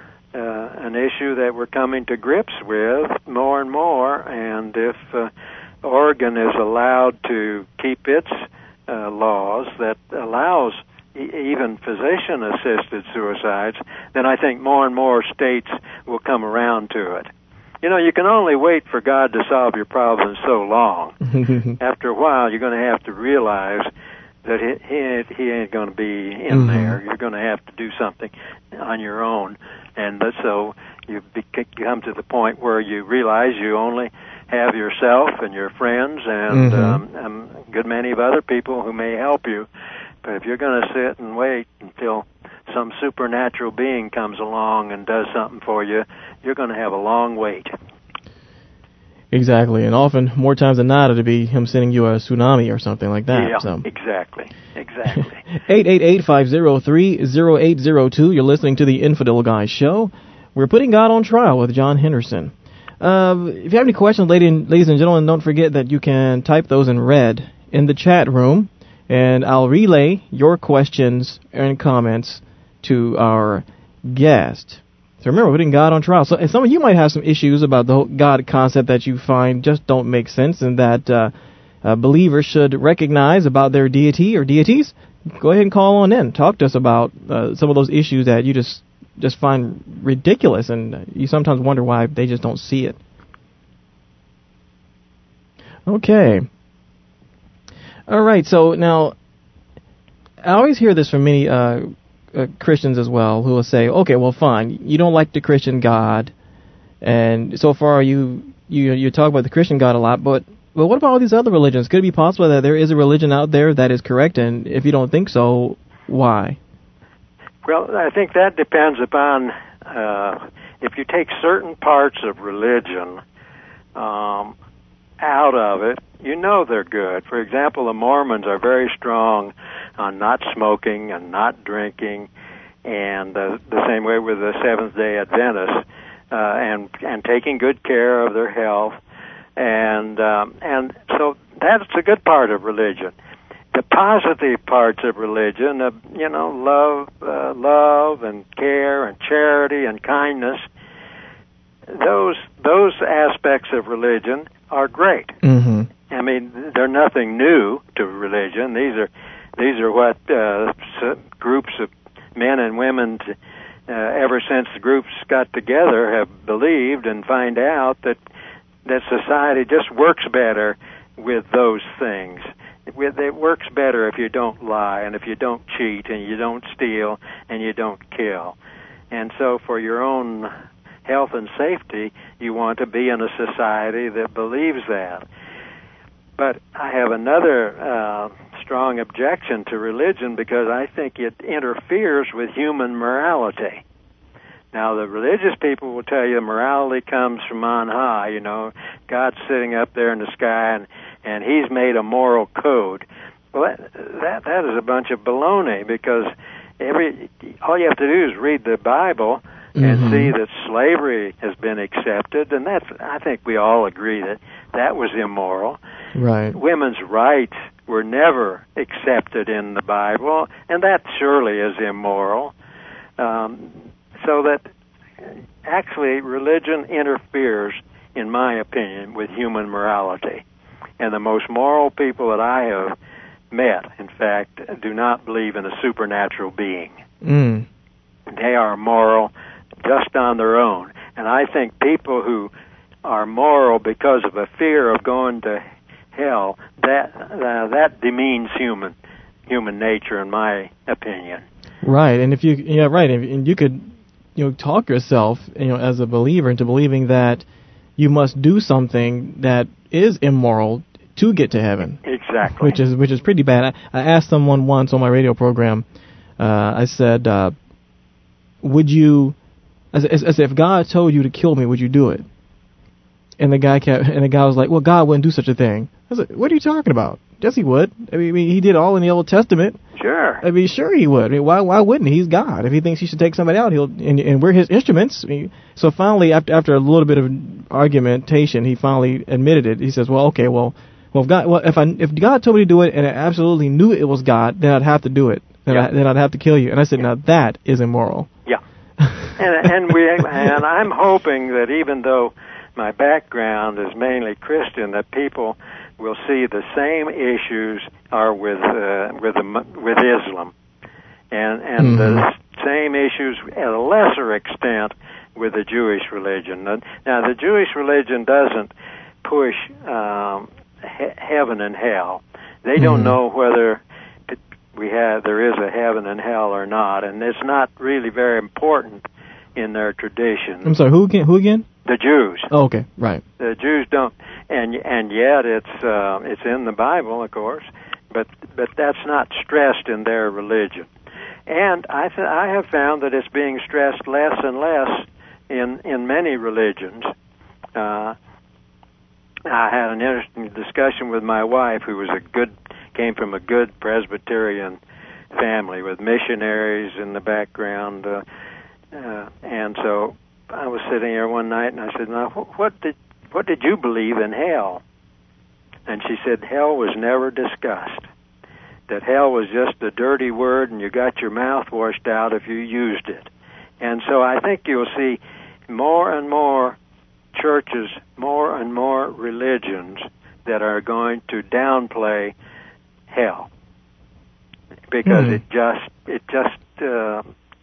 Uh, an issue that we're coming to grips with more and more, and if uh, Oregon is allowed to keep its uh, laws that allows e- even physician-assisted suicides, then I think more and more states will come around to it. You know, you can only wait for God to solve your problems so long. After a while, you're going to have to realize that he, he ain't, he ain't going to be in mm-hmm. there. You're going to have to do something on your own. And so you come to the point where you realize you only have yourself and your friends and mm-hmm. um, um, a good many of other people who may help you. But if you're going to sit and wait until some supernatural being comes along and does something for you, you're going to have a long wait. Exactly, and often, more times than not, it'll be him sending you a tsunami or something like that. Yeah, so. exactly, exactly. eight eight eight, five oh three, oh eight oh two. You're listening to the Infidel Guy Show. We're putting God on trial with John Henderson. Uh, if you have any questions, ladies and gentlemen, don't forget that you can type those in red in the chat room, and I'll relay your questions and comments to our guest. So remember, we're putting God on trial. So and some of you might have some issues about the whole God concept that you find just don't make sense, and that uh, uh, believers should recognize about their deity or deities. Go ahead and call on in. Talk to us about uh, some of those issues that you just just find ridiculous, and you sometimes wonder why they just don't see it. Okay. All right. So now, I always hear this from many Uh, Uh, Christians as well, who will say, okay, well, fine, you don't like the Christian God, and so far you you you talk about the Christian God a lot, but well, what about all these other religions? Could it be possible that there is a religion out there that is correct, and if you don't think so, why? Well, I think that depends upon uh, if you take certain parts of religion, um, out of it, you know they're good. For example, the Mormons are very strong on not smoking and not drinking, and uh, the same way with the Seventh-day Adventists, uh, and and taking good care of their health, and um, and so that's a good part of religion. The positive parts of religion, uh, you know, love, uh, love and care and charity and kindness, those those aspects of religion are great. Mm-hmm. I mean, they're nothing new to religion. These are these are what uh, groups of men and women, to, uh, ever since the groups got together, have believed and find out that that society just works better with those things. It works better if you don't lie and if you don't cheat and you don't steal and you don't kill. And so for your own health and safety, you want to be in a society that believes that. But I have another uh, strong objection to religion because I think it interferes with human morality. Now, the religious people will tell you morality comes from on high. You know, God's sitting up there in the sky, and, and He's made a moral code. Well, that, that that is a bunch of baloney, because every all you have to do is read the Bible and mm-hmm. see that slavery has been accepted, and that's I think we all agree that that was immoral. Right. Women's rights were never accepted in the Bible, and that surely is immoral. Um, So that actually religion interferes, in my opinion, with human morality. And the most moral people that I have met, in fact, do not believe in a supernatural being. Mm. They are moral just on their own. And I think people who are moral because of a fear of going to hell, that uh, that demeans human human nature, in my opinion. Right. And if you yeah right, and you could you know talk yourself you know as a believer into believing that you must do something that is immoral to get to heaven. Exactly. Which is which is pretty bad. I, I asked someone once on my radio program. Uh, I said, uh, "Would you?" I said, I said, "If God told you to kill me, would you do it?" And the guy kept, and the guy was like, "Well, God wouldn't do such a thing." I said, "What are you talking about?" Yes, He would. I mean, He did all in the Old Testament. Sure. I mean, sure He would. I mean, why? Why wouldn't He? He's God. If He thinks He should take somebody out, He'll. And, and we're His instruments. I mean, so finally, after after a little bit of argumentation, he finally admitted it. He says, "Well, okay, well, well, if God, well, if I, if God told me to do it, and I absolutely knew it was God, then I'd have to do it. Then, yeah. I, then I'd have to kill you." And I said, yeah. "Now that is immoral." Yeah. and and we and I'm hoping that even though my background is mainly Christian, that people will see the same issues are with uh, with the, with Islam, and and mm-hmm. the same issues at a lesser extent with the Jewish religion. Now, the Jewish religion doesn't push um, he- heaven and hell. They don't mm-hmm. know whether we have there is a heaven and hell or not, and it's not really very important in their tradition. I'm sorry, who again? Who again? The Jews. Oh, okay, right. The Jews don't, and and yet it's uh, it's in the Bible, of course, but but that's not stressed in their religion. And I th- I have found that it's being stressed less and less in in many religions. Uh, I had an interesting discussion with my wife, who was a good came from a good Presbyterian family with missionaries in the background, uh, uh, and so I was sitting here one night, and I said, "Now, what did what did you believe in hell?" And she said, "Hell was never discussed. That hell was just a dirty word, and you got your mouth washed out if you used it." And so I think you'll see more and more churches, more and more religions that are going to downplay hell, because mm. it just it just uh,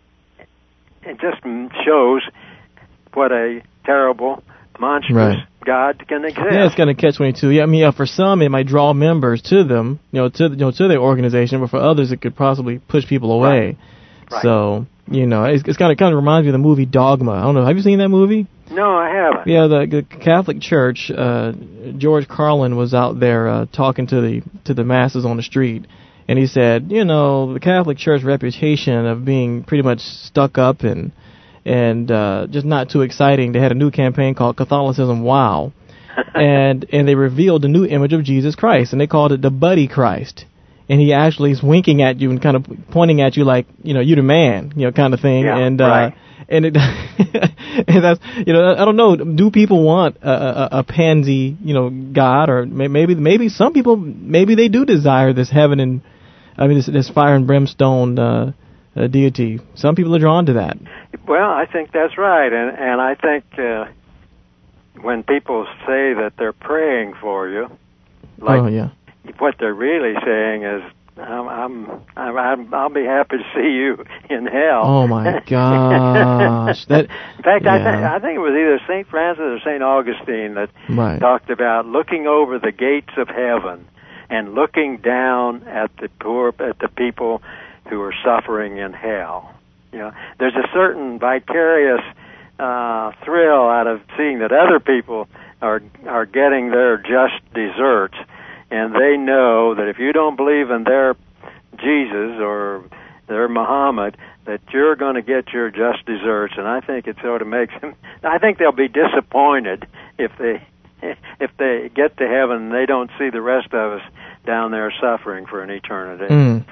it just shows what a terrible, monstrous right. God can exist. Yeah, it's going to catch twenty-two. Yeah, I mean, yeah, for some it might draw members to them, you know, to you know to their organization, but for others it could possibly push people away. Right. Right. So you know, it's, it's kind of kind of reminds me of the movie Dogma. I don't know. Have you seen that movie? No, I haven't. Yeah, the, the Catholic Church. Uh, George Carlin was out there uh, talking to the to the masses on the street, and he said, you know, the Catholic Church reputation of being pretty much stuck up and and uh, just not too exciting. They had a new campaign called Catholicism Wow, and and they revealed the new image of Jesus Christ, and they called it the Buddy Christ. And he actually is winking at you and kind of pointing at you like, you know, you the man, you know, kind of thing. Yeah, and right. uh, and it and that's, you know, I don't know. Do people want a, a, a pansy, you know, God, or maybe maybe some people maybe they do desire this heaven and I mean this, this fire and brimstone uh, uh, deity. Some people are drawn to that. Well, I think that's right, and and I think uh, when people say that they're praying for you, like. Oh yeah. What they're really saying is, I'm, I'm, I'm, I'll be happy to see you in hell. Oh my gosh! That, in fact, yeah. I, th- I think it was either Saint Francis or Saint Augustine that right. talked about looking over the gates of heaven and looking down at the poor, at the people who are suffering in hell. You know, there's a certain vicarious uh, thrill out of seeing that other people are are getting their just deserts. And they know that if you don't believe in their Jesus or their Muhammad, that you're going to get your just deserts. And I think it sort of makes them. I think they'll be disappointed if they if they get to heaven and they don't see the rest of us down there suffering for an eternity. Mm.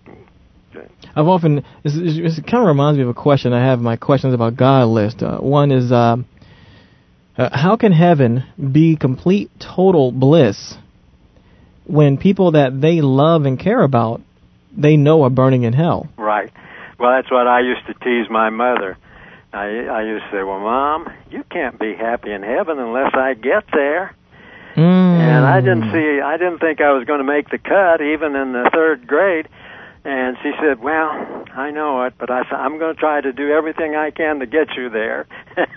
I've often this, this kind of reminds me of a question I have in my questions about God list. Uh, one is uh, uh, how can heaven be complete total bliss when people that they love and care about, they know are burning in hell? Right. Well, that's what I used to tease my mother. I, I used to say, well, Mom, you can't be happy in heaven unless I get there. Mm. And I didn't see, I didn't think I was going to make the cut, even in the third grade. And she said, well, I know it, but I, I'm going to try to do everything I can to get you there.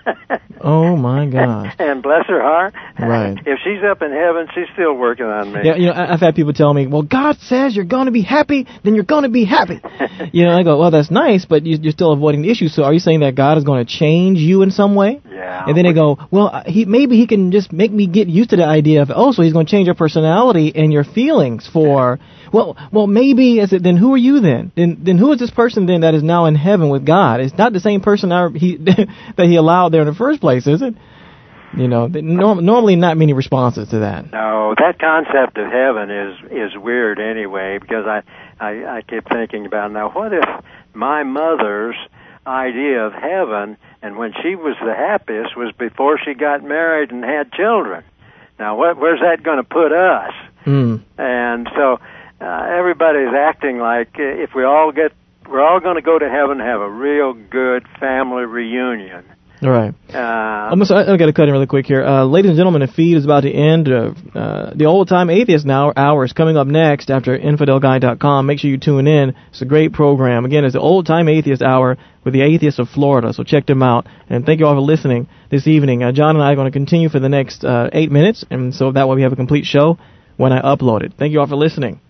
Oh, my gosh. And bless her heart, right. If she's up in heaven, she's still working on me. Yeah, you know, I've had people tell me, well, God says you're going to be happy, then you're going to be happy. You know, I go, well, that's nice, but you're still avoiding the issue. So are you saying that God is going to change you in some way? Yeah. And then they go, well, he maybe he can just make me get used to the idea of, oh, so he's going to change your personality and your feelings for... Well, well, maybe. I said, then who are you then? Then, then who is this person then that is now in heaven with God? It's not the same person I, he, that he allowed there in the first place, is it? You know, norm, normally not many responses to that. No, that concept of heaven is is weird anyway, because I, I, I keep thinking about, now, what if my mother's idea of heaven, and when she was the happiest, was before she got married and had children? Now, what, where's that going to put us? Mm. And so... Uh, everybody's acting like uh, if we all get, we're all going to go to heaven and have a real good family reunion. All right. Uh, I'm sorry, I've got to cut in really quick here. Uh, ladies and gentlemen, the feed is about to end. Uh, uh, the Old Time Atheist now hour is coming up next after infidel guy dot com. Make sure you tune in. It's a great program. Again, it's the Old Time Atheist Hour with the Atheists of Florida, so check them out. And thank you all for listening this evening. Uh, John and I are going to continue for the next uh, eight minutes, and so that way we have a complete show when I upload it. Thank you all for listening.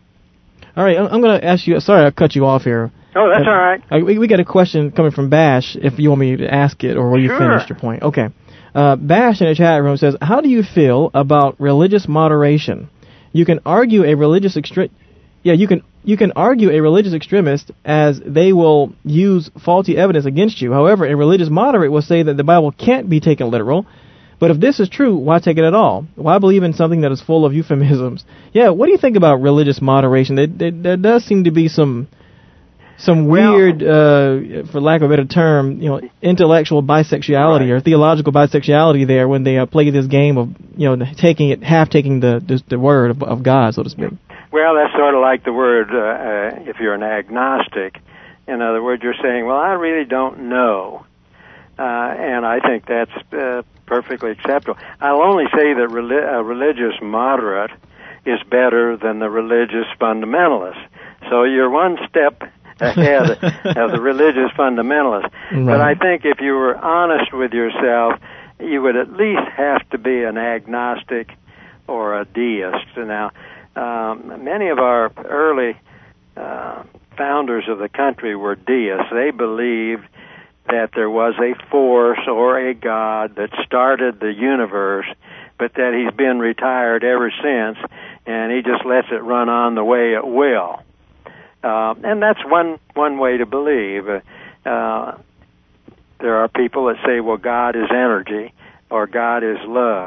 All right, I'm going to ask you. Sorry, I cut you off here. Oh, that's all right. I, we, we got a question coming from Bash. If you want me to ask it, or will you sure. finish your point? Okay. Uh, Bash in the chat room says, "How do you feel about religious moderation? You can argue a religious extre- yeah, you can you can argue a religious extremist as they will use faulty evidence against you. However, a religious moderate will say that the Bible can't be taken literal." But if this is true, why take it at all? Why believe in something that is full of euphemisms? Yeah, what do you think about religious moderation? There, there, there does seem to be some some weird, uh, for lack of a better term, you know, intellectual bisexuality right. or theological bisexuality there when they uh, play this game of, you know, taking it, half taking the the, the word of, of God, so to speak. Well, that's sort of like the word, uh, uh, if you're an agnostic. In other words, you're saying, well, I really don't know. Uh, and I think that's uh, perfectly acceptable. I'll only say that reli- a religious moderate is better than the religious fundamentalist. So you're one step ahead of the religious fundamentalist. Right. But I think if you were honest with yourself, you would at least have to be an agnostic or a deist. Now, um, many of our early uh, founders of the country were deists. They believed that there was a force or a God that started the universe, but that he's been retired ever since, and he just lets it run on the way it will. Uh, and that's one, one way to believe. Uh, there are people that say, well, God is energy, or God is love.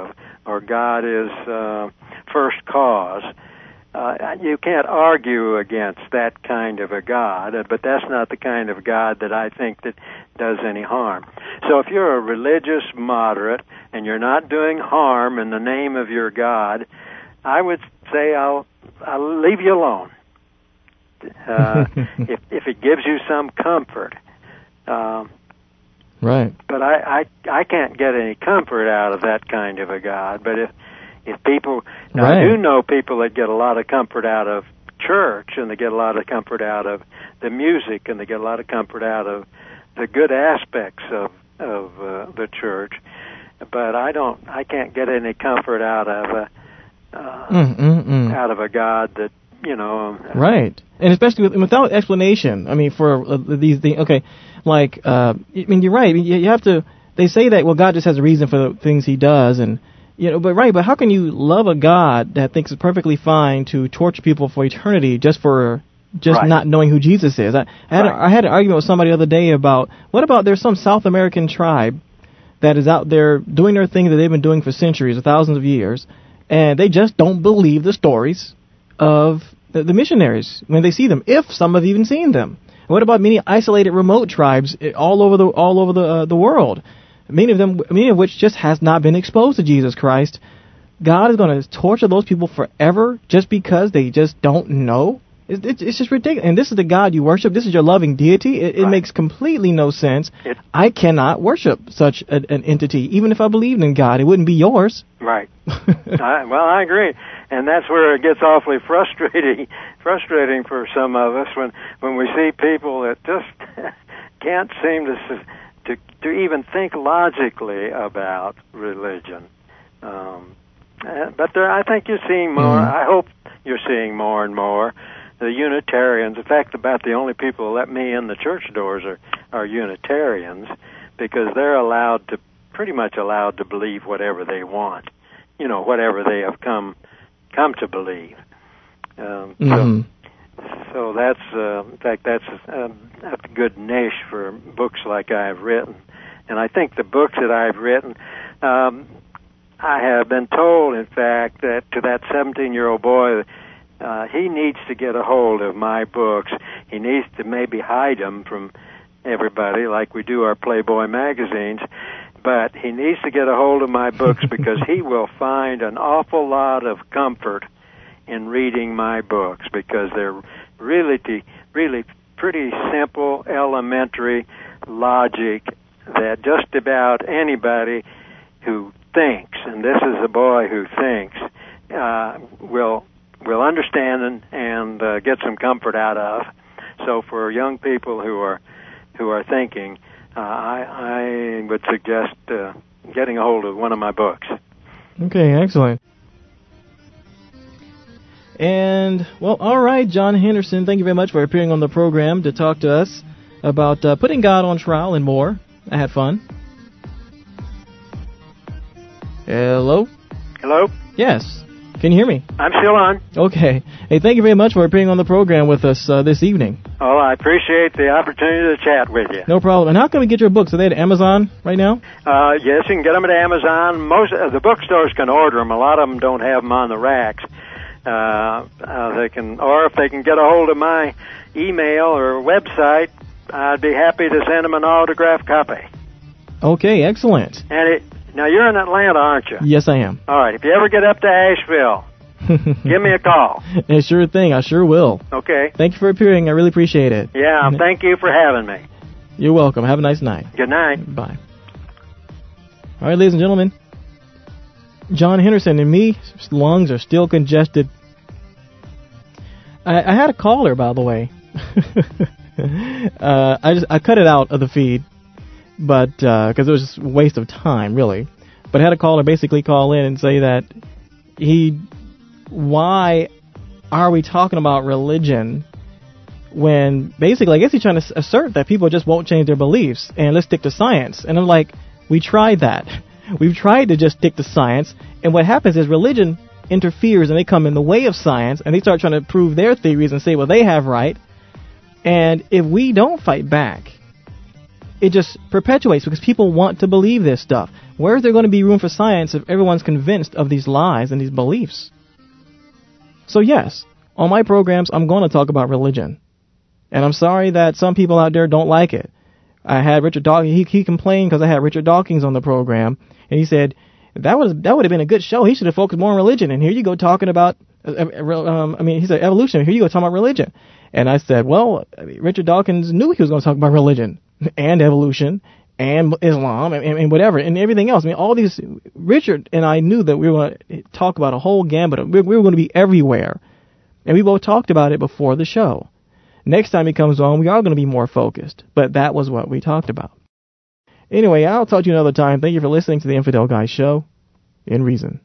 or God is uh, first cause. Uh, you can't argue against that kind of a God, but that's not the kind of God that I think that does any harm. So if you're a religious moderate and you're not doing harm in the name of your God, I would say I'll I'll leave you alone. Uh, if if it gives you some comfort. Um, right. But I, I I can't get any comfort out of that kind of a God. But if If people, now right. I do know people that get a lot of comfort out of church, and they get a lot of comfort out of the music, and they get a lot of comfort out of the good aspects of of uh, the church. But I don't, I can't get any comfort out of a uh, mm, mm, mm. out of a God that, you know. Right, and especially with, without explanation. I mean, for uh, these things. Okay, like uh, I mean, you're right. You, you have to. They say that well, God just has a reason for the things He does, and. You know, but right, but how can you love a God that thinks it's perfectly fine to torture people for eternity just for just right. not knowing who Jesus is? I, I, had right. a, I had an argument with somebody the other day about, what about there's some South American tribe that is out there doing their thing that they've been doing for centuries or thousands of years, and they just don't believe the stories of the, the missionaries when they see them, if some have even seen them. What about many isolated remote tribes all over the all over the uh, the world? Many of them, many of which just has not been exposed to Jesus Christ. God is going to torture those people forever just because they just don't know. It's, it's, it's just ridiculous. And this is the God you worship. This is your loving deity. It, it right. makes completely no sense. It, I cannot worship such a, an entity, even if I believed in God. It wouldn't be yours. Right. I, well, I agree, and that's where it gets awfully frustrating. Frustrating for some of us when when we see people that just can't seem to. To, to even think logically about religion. Um, but there, I think you're seeing more, mm-hmm. I hope you're seeing more and more. The Unitarians, in fact, about the only people who let me in the church doors are, are Unitarians, because they're allowed to, pretty much allowed to believe whatever they want, you know, whatever they have come come to believe. Um, mm-hmm. So, So that's, uh, in fact, that's a, a good niche for books like I've written. And I think the books that I've written, um, I have been told, in fact, that to that seventeen-year-old boy, uh, he needs to get a hold of my books. He needs to maybe hide them from everybody like we do our Playboy magazines. But he needs to get a hold of my books because he will find an awful lot of comfort in reading my books, because they're really, really pretty simple, elementary logic that just about anybody who thinks, and this is a boy who thinks, uh, will will understand and, and uh, get some comfort out of. So for young people who are who are thinking, uh, I, I would suggest uh, getting a hold of one of my books. Okay, excellent. And, well, all right, John Henderson, thank you very much for appearing on the program to talk to us about uh, putting God on trial and more. I had fun. Hello? Hello? Yes. Can you hear me? I'm still on. Okay. Hey, thank you very much for appearing on the program with us uh, this evening. Oh, I appreciate the opportunity to chat with you. No problem. And how can we get your books? Are they at Amazon right now? Uh, yes, you can get them at Amazon. Most of the bookstores can order them. A lot of them don't have them on the racks. Uh, uh, they can, or if they can get a hold of my email or website, I'd be happy to send them an autographed copy. Okay, excellent. And it, now you're in Atlanta, aren't you? Yes, I am. All right. If you ever get up to Asheville, give me a call. Yeah, sure thing. I sure will. Okay. Thank you for appearing. I really appreciate it. Yeah. Thank you for having me. You're welcome. Have a nice night. Good night. Bye. All right, ladies and gentlemen. John Henderson and me, lungs are still congested. I, I had a caller, by the way. uh, I just I cut it out of the feed, but because uh, it was just a waste of time, really. But I had a caller basically call in and say that he, why are we talking about religion when basically I guess he's trying to assert that people just won't change their beliefs and let's stick to science. And I'm like, we tried that. We've tried to just stick to science, and what happens is religion interferes and they come in the way of science and they start trying to prove their theories and say, well, they have right. And if we don't fight back it just perpetuates because people want to believe this stuff. Where is there going to be room for science if everyone's convinced of these lies and these beliefs? So yes, on my programs, I'm going to talk about religion. And I'm sorry that some people out there don't like it. I had Richard Dawkins, he, he complained because I had Richard Dawkins on the program, and he said, that was that would have been a good show. He should have focused more on religion. And here you go talking about, uh, um, I mean, he said evolution. Here you go talking about religion. And I said, well, Richard Dawkins knew he was going to talk about religion and evolution and Islam and, and whatever and everything else. I mean, all these, Richard and I knew that we were going to talk about a whole gambit. Of, we, we were going to be everywhere. And we both talked about it before the show. Next time he comes on, we are going to be more focused. But that was what we talked about. Anyway, I'll talk to you another time. Thank you for listening to the Infidel Guy Show in Reason.